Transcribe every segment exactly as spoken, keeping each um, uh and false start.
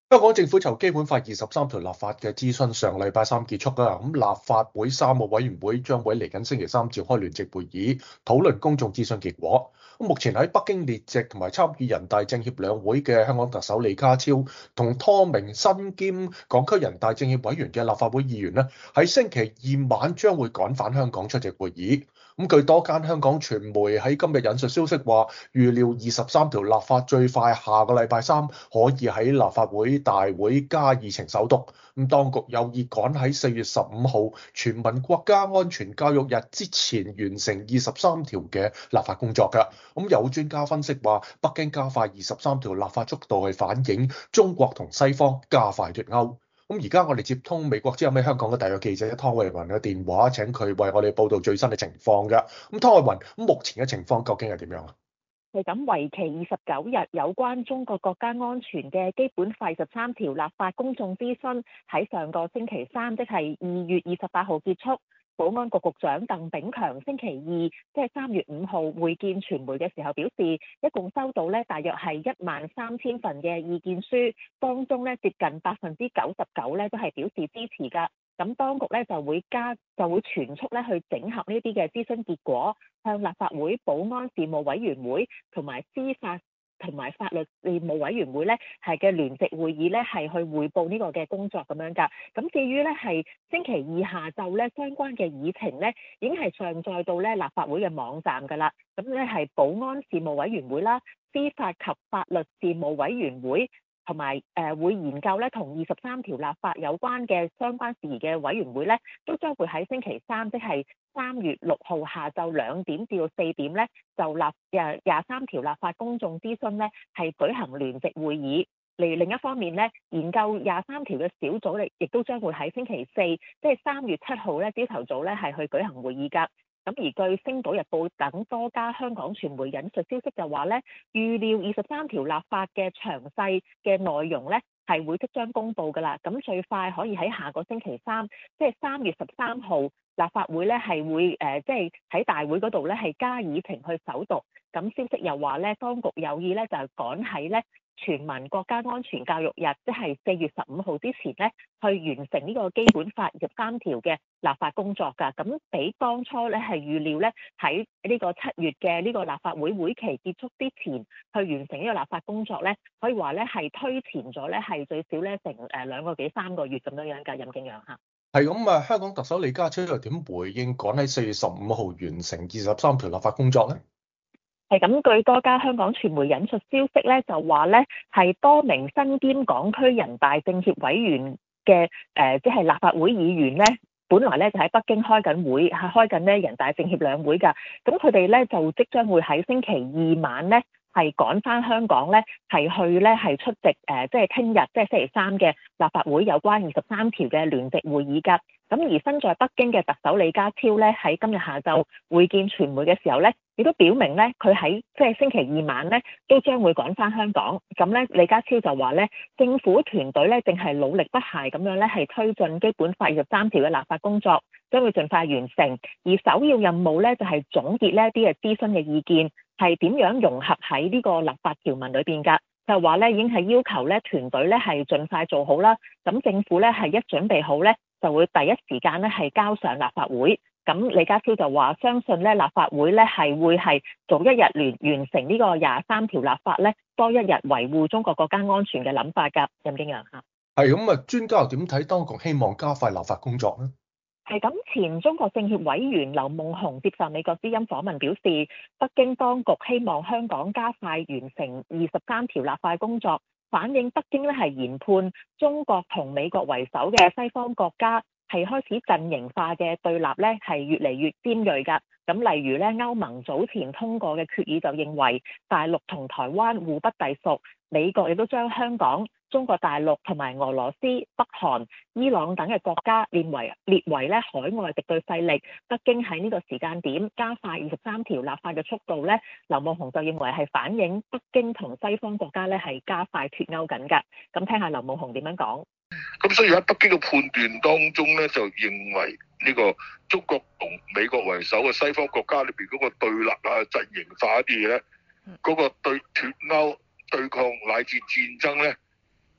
香港政府就基本法二十三條立法嘅諮詢上禮拜三結束啦，咁立法會三個委員會將會嚟緊星期三召開聯席會議，討論公眾諮詢結果。咁目前喺北京列席同埋參與人大政協兩會嘅香港特首李家超同多名身兼港區人大政協委員嘅立法會議員呢，喺星期二晚將會趕返香港出席會議。咁據多間香港傳媒喺今日引述消息話，預料二十三條立法最快下個禮拜三可以喺立法會大會加議程首讀。咁當局有意趕喺四月十五號全民國家安全教育日之前完成二十三條嘅立法工作㗎。咁有專家分析話，北京加快二十三條立法速度係反映中國同西方加快脫鈎。咁而家我哋接通美國之音喺香港嘅特約記者湯慧雲嘅電話，請佢為我哋報道最新嘅情況㗎。咁湯慧雲，咁目前嘅情況究竟係點樣啊？ 係咁，為期二十九日有關中國國家安全嘅基本法十三條立法公眾諮詢喺上個星期三，即係二月二十八號結束。保安局局長鄧炳強星期二，即係三月五號會見傳媒嘅時候表示，一共收到咧大約係一萬三千份嘅意見書，當中咧接近百分之九十九咧都係表示支持㗎。咁當局咧就會加就會全速咧去整合呢啲嘅諮詢結果，向立法會保安事務委員會同埋司法同埋法律事務委員會咧係嘅聯席會議咧係去匯報呢個嘅工作咁樣㗎。咁至於咧係星期二下晝咧相關嘅議程咧已經係上載到咧立法會嘅網站㗎啦。咁咧係保安事務委員會啦、司法及法律事務委員會，同埋誒會研究咧同二十三條立法有關嘅相關事宜嘅委員會咧，都將會喺星期三，即係三月六號下晝兩點至到四點咧，就立誒廿三條立法公眾諮詢咧係舉行聯席會議。嚟另一方面咧，研究廿三條嘅小組咧，亦都將會喺星期四，即係三月七號咧朝頭早咧係去舉行會議㗎。咁而據《星島日報》等多家香港傳媒引述消息就話咧，預料二十三條立法嘅詳細嘅內容咧係會即將公佈㗎啦。咁最快可以喺下個星期三，即係三月十三號，立法會咧係會誒，即係喺大會嗰度咧係加議程去首讀。咁消息又話咧，當局有意咧就係趕喺咧全民國家安全教育日，即係四月十五號之前咧，去完成呢個基本法二十三條嘅立法工作㗎。咁比當初咧係預料咧喺呢個七月嘅呢個立法會會期結束之前去完成呢個立法工作咧，可以話咧係推前咗咧係最少咧成誒兩個幾三個月咁樣樣㗎。任敬陽嚇。 係咁啊，香港特首李家超又點回應趕喺四月十五號完成二十三條立法工作咧？ 係咁，據多家香港傳媒引述消息咧，就話咧係多名身兼港區人大政協委員嘅誒、呃，即係立法會議員咧，本來咧就喺北京開緊會，係開緊咧人大政協兩會㗎。咁佢哋咧就即將會喺星期二晚咧係趕翻香港咧，係去咧係出席誒、呃，即係聽日即係星期三嘅立法會有關二十三條嘅聯席會議㗎。咁而身在北京嘅特首李家超咧，喺今日下晝會見傳媒嘅時候咧，亦都表明咧，佢喺即係星期二晚咧，都將會趕翻香港。咁咧，李家超就話咧，政府團隊咧，正係努力不懈咁樣咧，係推進基本法二十三條嘅立法工作，將會盡快完成。而首要任務咧，就係總結呢一啲嘅諮詢嘅意見，係點樣融合喺呢個立法條文裏邊㗎。就話咧，已經係要求咧團隊咧係盡快做好啦。咁政府咧係一準備好咧，就會第一時間咧係交上立法會。咁李家超就話相信咧立法會咧係會係早一日完完成呢個廿三條立法咧，多一日維護中國國家安全嘅諗法㗎。任敬陽嚇。 係咁啊，專家又點睇當局希望加快立法工作咧？ 係咁，前中國政協委員劉夢熊接受美國之音訪問表示，北京當局希望香港加快完成二十三條立法工作，反映北京咧係研判中國同美國為首嘅西方國家係開始陣營化嘅對立咧，係越嚟越尖鋭㗎。咁例如咧，歐盟早前通過嘅決議就認為大陸同台灣互不隸屬，美國亦都將香港、中國大陸同埋俄羅斯、北韓、伊朗等嘅國家列為列為咧海外敵對勢力。北京喺呢個時間點加快二十三條立法嘅速度咧，劉夢熊就認為係反映北京同西方國家咧係加快脫鈎緊㗎。咁聽下劉夢熊點樣講。 咁所以喺北京嘅判斷當中咧，就認為呢個中國同美國為首嘅西方國家裏邊嗰個對立啊、陣營化一啲嘢咧，嗰、那個對脫鈎、對抗乃至戰爭咧，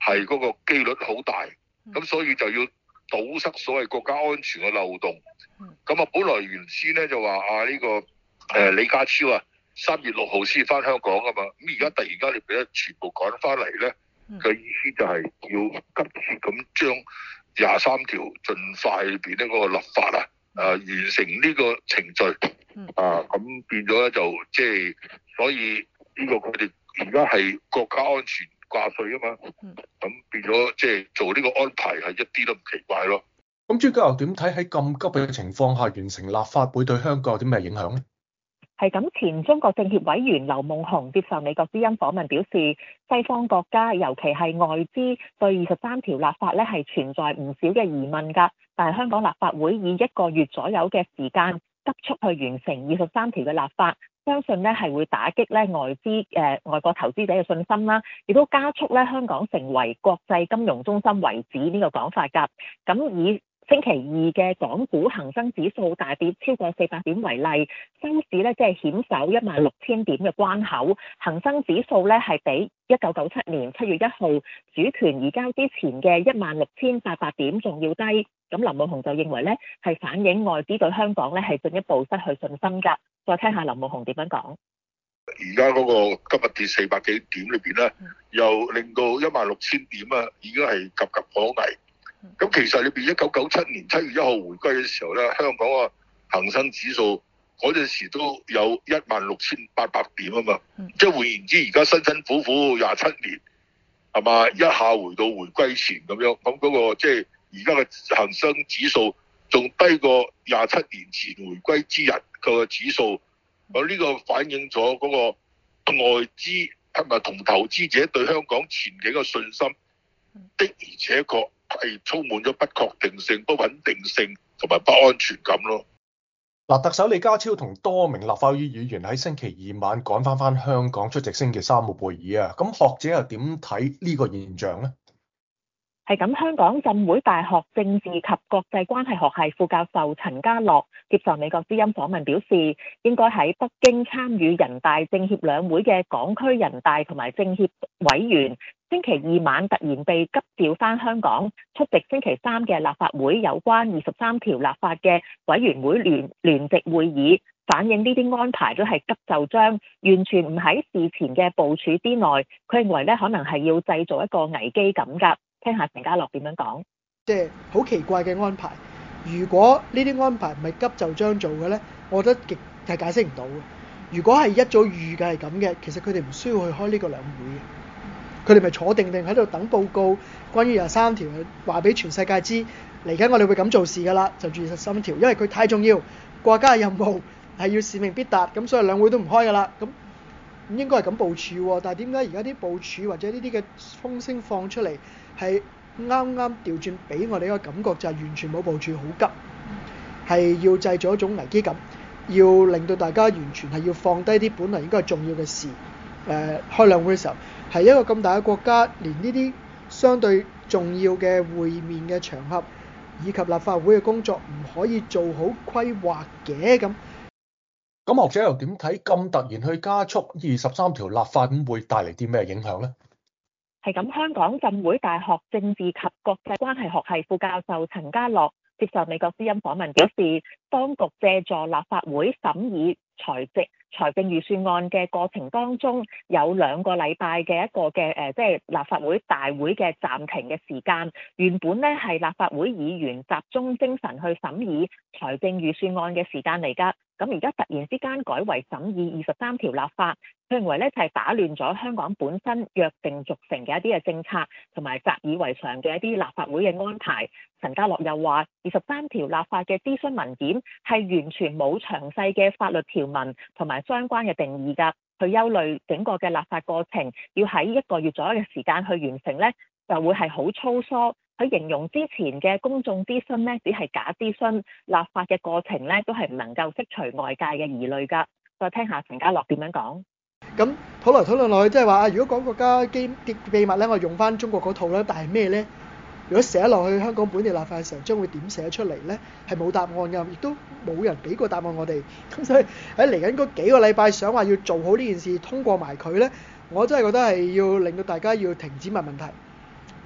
係嗰個機率好大，咁所以就要堵塞所謂國家安全嘅漏洞。咁啊，本來原先咧就話啊呢、這個誒、呃、李家超啊三月六號先翻香港啊嘛，咁而家突然間你俾佢全部趕翻嚟咧，嘅意思就係要急切咁將廿三條盡快裏邊呢嗰個立法啊，誒、啊、完成呢個程序啊，咁變咗咧就即係，所以呢個佢哋而家係國家安全掛帥啊嘛，咁變咗即係做呢個安排係一啲都唔奇怪咯。 咁專家又點睇喺咁急嘅情況下完成立法會對香港有啲咩影響咧？ 係咁，前中國政協委員劉夢熊接受美國之音訪問表示，西方國家尤其係外資對二十三條立法咧係存在唔少嘅疑問㗎，但係香港立法會以一個月左右嘅時間急速去完成二十三條嘅立法，相信咧係會打擊咧外資誒、呃、外國投資者嘅信心啦，亦都加速咧香港成為國際金融中心為止呢個講法㗎。咁以星期二嘅港股恒生指數大跌超過四百點為例，收市咧即係險守一萬六千點嘅關口，恒生指數咧係比一九九七年七月一號主權移交之前嘅一萬六千八百點仲要低。咁林夢熊就認為咧係反映外資對香港咧係進一步失去信心㗎。再聽下林夢熊點樣講。 而家嗰個今日跌四百幾點裏邊咧，又令到一萬六千點啊，已經係岌岌可危。咁其實裏邊一九九七年七月一號回歸嘅時候咧，香港個恒生指數嗰陣時都有一萬六千八百點啊嘛，即係換言之，而家辛辛苦苦廿七年係嘛，一下回到回歸前咁樣，咁嗰個即係而家嘅恒生指數仲低過廿七年前回歸之日個指數，咁呢個反映咗嗰個外資同埋同投資者對香港前景嘅信心的而且確係充滿咗不確定性、不穩定性同埋不安全感咯。 嗱，特首李家超同多名立法會議員喺星期二晚趕翻翻香港出席星期三嘅會議啊，咁學者又點睇呢個現象呢？ 係咁，香港浸會大學政治及國際關係學系副教授陳家樂接受美國之音訪問表示，應該喺北京參與人大政協兩會嘅港區人大同埋政協委員，星期二晚突然被急調返香港出席星期三嘅立法會有關二十三條立法嘅委員會聯聯席會議，反映呢啲安排都係急就章，完全唔喺事前嘅部署之內。佢認為咧，可能係要製造一個危機感㗎。聽下陳家樂點樣講。 即係好奇怪嘅安排。如果呢啲安排唔係急就章做嘅呢，我覺得極係解釋唔到嘅。如果係一早預計係咁嘅，其實佢哋唔需要去開呢個兩會嘅。佢哋咪坐定定喺度等報告，關於廿三條話俾全世界知，嚟緊我哋會咁做事㗎啦，就住二十三條，因為佢太重要，國家嘅任務係要使命必達，咁所以兩會都唔開㗎啦。咁咁應該係咁部署喎，但係點解而家啲部署或者呢啲嘅風聲放出嚟係啱啱調轉，俾我哋一個感覺就係完全冇部署，好急，係要製造一種危機感，要令到大家完全係要放低啲本來應該係重要嘅事。誒、呃、開兩會嘅時候，係一個咁大嘅國家，連呢啲相對重要嘅會面嘅場合，以及立法會嘅工作唔可以做好規劃嘅咁。 咁學者又點睇咁突然去加速二十三條立法，咁會帶嚟啲咩影響呢？ 係咁，香港浸會大學政治及國際關係學系副教授陳家樂接受美國之音訪問表示，當局借助立法會審議財政財政預算案嘅過程當中，有兩個禮拜嘅一個嘅誒，即係立法會大會嘅暫停嘅時間。原本咧係立法會議員集中精神去審議財政預算案嘅時間嚟㗎。咁而家突然之間改為審議二十三條立法，佢認為咧就係打亂咗香港本身約定俗成嘅一啲嘅政策，同埋習以為常嘅一啲立法會嘅安排。陳家樂又話，二十三條立法嘅諮詢文件係完全冇詳細嘅法律條文同埋相關嘅定義㗎。佢憂慮整個嘅立法過程要喺一個月左右嘅時間去完成咧，就會係好粗疏。佢形容之前嘅公眾諮詢咧，只係假諮詢，立法嘅過程咧都係唔能夠釋除外界嘅疑慮㗎。再聽下陳家樂點樣講。 咁討來討論落去，即係話啊，如果講國家機秘密咧，我用翻中國嗰套咧，但係咩咧？如果寫落去香港本地立法嘅時候，將會點寫出嚟咧？係冇答案㗎，亦都冇人俾過答案我哋。咁所以喺嚟緊嗰幾個禮拜，想話要做好呢件事，通過埋佢咧，我真係覺得係要令到大家要停止問問題。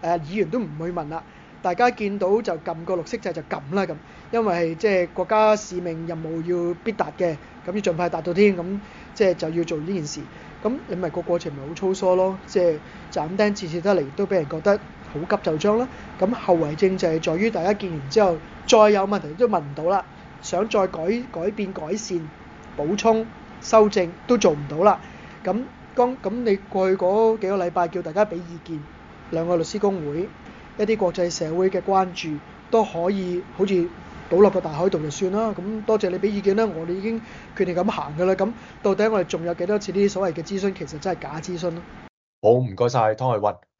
誒議員都唔會問啦。大家見到就撳個綠色掣就撳啦咁，因為即係國家使命任務要必達嘅，咁要盡快達到添，咁即係就要做呢件事。咁你咪個過程咪好粗疏咯，即係斬釘截鐵得嚟，都俾人覺得好急就章啦。咁後遺症就係在於大家見完之後，再有問題都問唔到啦，想再改改變改善、補充、修正都做唔到啦。咁剛咁你過去嗰幾個禮拜叫大家俾意見，兩個律師公會，一啲國際社會嘅關注都可以好似倒落個大海度就算啦。咁多謝你俾意見啦，我哋已經決定咁行㗎啦。咁到底我哋仲有幾多次呢啲所謂嘅諮詢，其實真係假諮詢咯。 好，唔該晒湯偉雲。